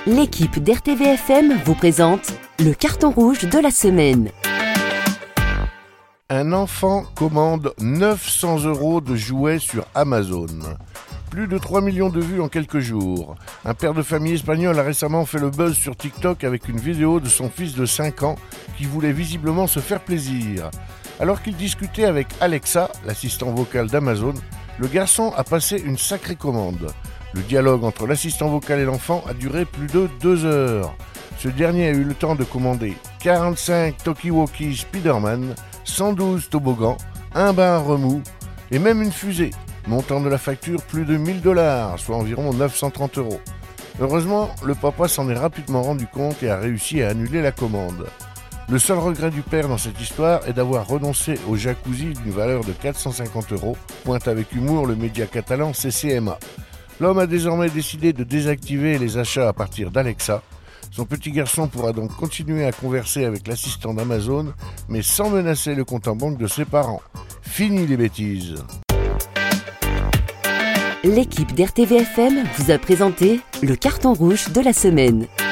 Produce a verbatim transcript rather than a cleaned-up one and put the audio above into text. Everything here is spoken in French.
L'équipe d'R T V F M vous présente le carton rouge de la semaine. Un enfant commande neuf cents euros de jouets sur Amazon. Plus de trois millions de vues en quelques jours. Un père de famille espagnol a récemment fait le buzz sur TikTok avec une vidéo de son fils de cinq ans qui voulait visiblement se faire plaisir. Alors qu'il discutait avec Alexa, l'assistant vocal d'Amazon, le garçon a passé une sacrée commande. Le dialogue entre l'assistant vocal et l'enfant a duré plus de deux heures. Ce dernier a eu le temps de commander quarante-cinq Talkie-Walkie Spider-Man, cent douze toboggans, un bain remous et même une fusée, montant de la facture plus de mille dollars, soit environ neuf cent trente euros. Heureusement, le papa s'en est rapidement rendu compte et a réussi à annuler la commande. Le seul regret du père dans cette histoire est d'avoir renoncé au jacuzzi d'une valeur de quatre cent cinquante euros, pointe avec humour le média catalan C C M A. L'homme a désormais décidé de désactiver les achats à partir d'Alexa. Son petit garçon pourra donc continuer à converser avec l'assistant d'Amazon, mais sans menacer le compte en banque de ses parents. Fini les bêtises. L'équipe d'R T V F M vous a présenté le carton rouge de la semaine.